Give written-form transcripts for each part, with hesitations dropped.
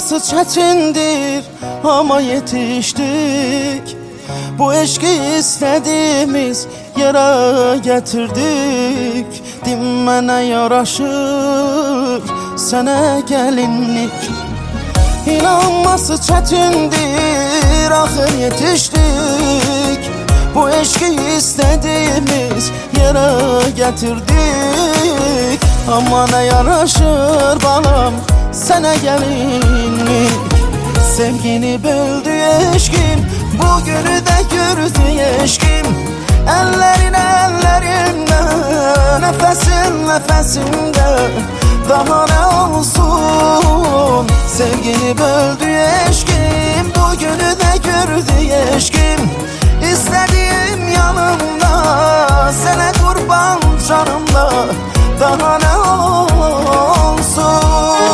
İnanması çetindir ama yetiştik. Bu eşki istediğimiz yere getirdik. Dinmene yaraşır sana gelinlik. İnanması çetindir, ahır yetiştik. Bu eşki istediğimiz yere getirdik. Ama ne yaraşır balam sana gelinlik. Sevgini böldü eşkim, bugünü de gördü eşkim. Ellerin ellerimde, nefesin nefesimde, daha ne olsun. Sevgini böldü eşkim, bugünü de gördü eşkim. İstediğim yanımda, sana kurban canımda, daha ne olsun.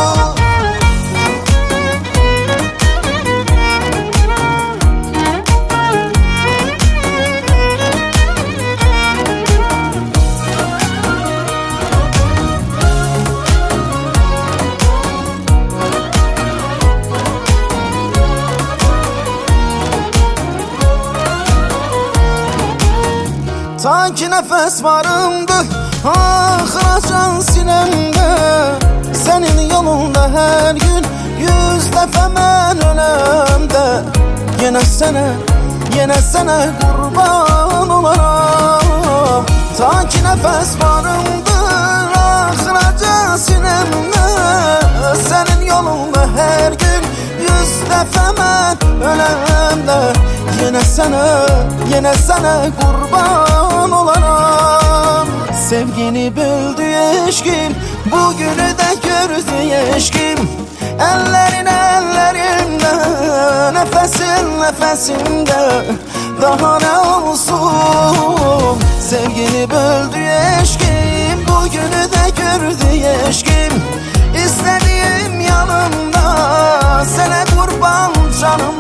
Sanki nefes varımdı ahıracan sinemde. Senin yolunda her gün 100 defa ben önemde. Yine sana kurban olaram. Sanki nefes varımdı ahıracan sinemde. Senin yolunda her gün 100 defa ben önemde. Yine sana kurban olaram. Sevgini böldü eşkim, bugünü de gördü eşkim. Ellerin ellerimde, nefesin nefesimde, daha ne olsun. Sevgini böldü eşkim, bugünü de gördü eşkim. İstediğim yanımda, sana kurban canım.